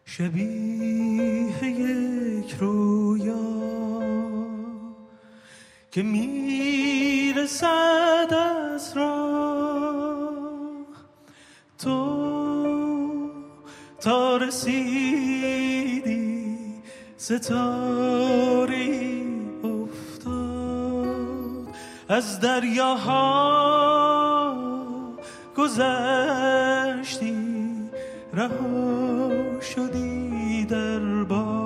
شبیه یک رویا که میرسد از راه، تو تا رسیدی ستاری افتاد، از دریاها گذشتی رها شدی در باد.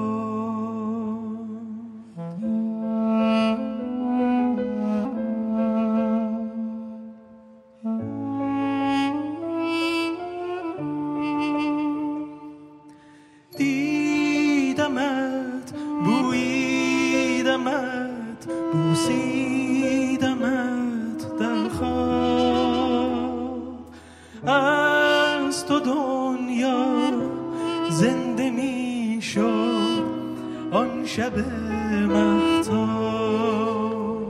دیدمت، بوییدمت، بوسیدمت در خواب، از تو دنیا زنده می شد آن شب مهتاب.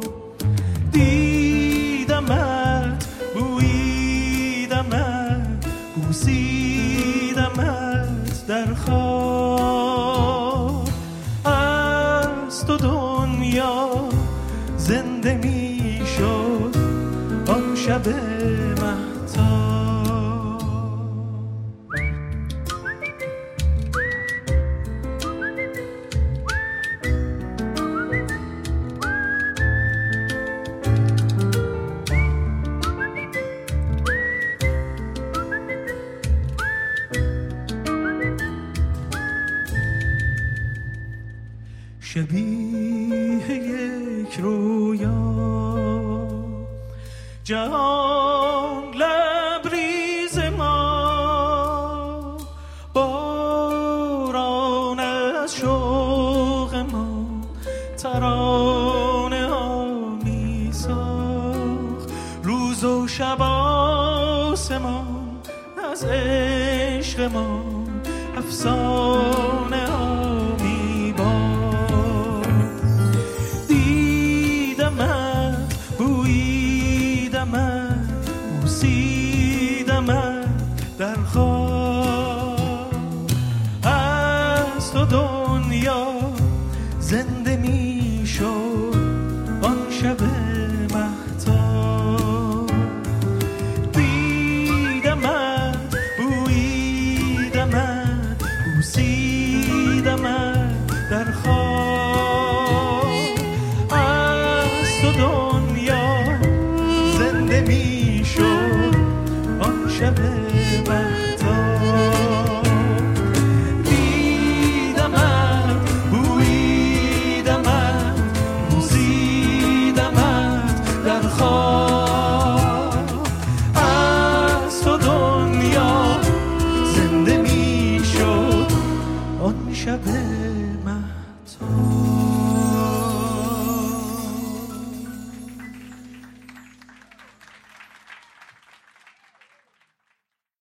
دیدمت، بوییدمت، بوسیدمت در خواب، از تو دنیا زنده می شد آن شب مهتاب. شبیه یک رویا، جهان لبریز ما، باران از شوق ما ترانه ها می ساخت، روز و شب آسمان از عشق ما افسانه ها می بارد. دیدمت، بوییدمت، بوسیدمت در خواب، از تو دنیا زنده می شد آن شب مهتاب. دیدمت، بوییدمت، بوسیدمت در خواب،